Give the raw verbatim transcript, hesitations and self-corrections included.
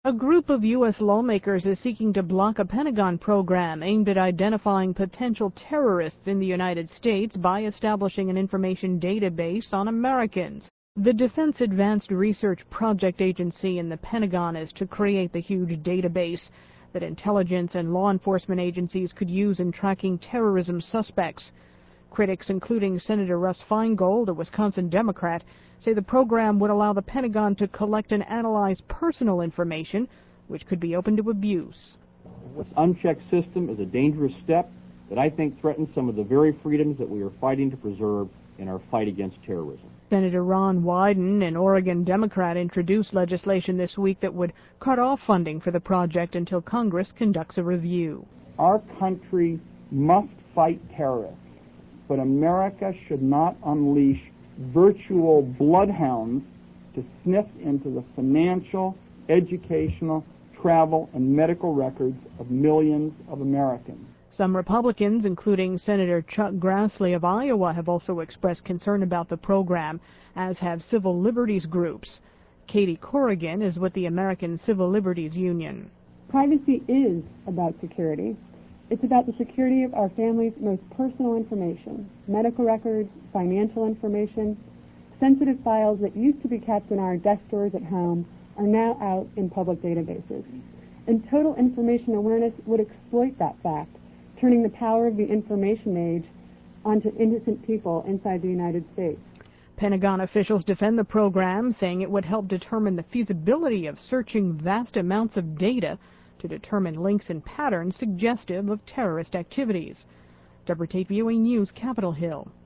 A group of U S lawmakers is seeking to block a Pentagon program aimed at identifying potential terrorists in the United States by establishing an information database on Americans. The Defense Advanced Research Project Agency in the Pentagon is to create the huge database that intelligence and law enforcement agencies could use in tracking terrorism suspects. Critics, including Senator Russ Feingold, a Wisconsin Democrat, say the program would allow the Pentagon to collect and analyze personal information, which could be open to abuse. This unchecked system is a dangerous step that I think threatens some of the very freedoms that we are fighting to preserve in our fight against terrorism. Senator Ron Wyden, an Oregon Democrat, introduced legislation this week that would cut off funding for the project until Congress conducts a review. Our country must fight terrorists, but America should not unleash virtual bloodhounds to sniff into the financial, educational, travel, and medical records of millions of Americans. Some Republicans, including Senator Chuck Grassley of Iowa, have also expressed concern about the program, as have civil liberties groups. Katie Corrigan is with the American Civil Liberties Union. Privacy is about security. It's about the security of our family's most personal information, medical records, financial information. Sensitive files that used to be kept in our desk drawers at home are now out in public databases. And total information awareness would exploit that fact, turning the power of the information age onto innocent people inside the United States. Pentagon officials defend the program, saying it would help determine the feasibility of searching vast amounts of data to determine links and patterns suggestive of terrorist activities. Deborah Tate, V O A News, Capitol Hill.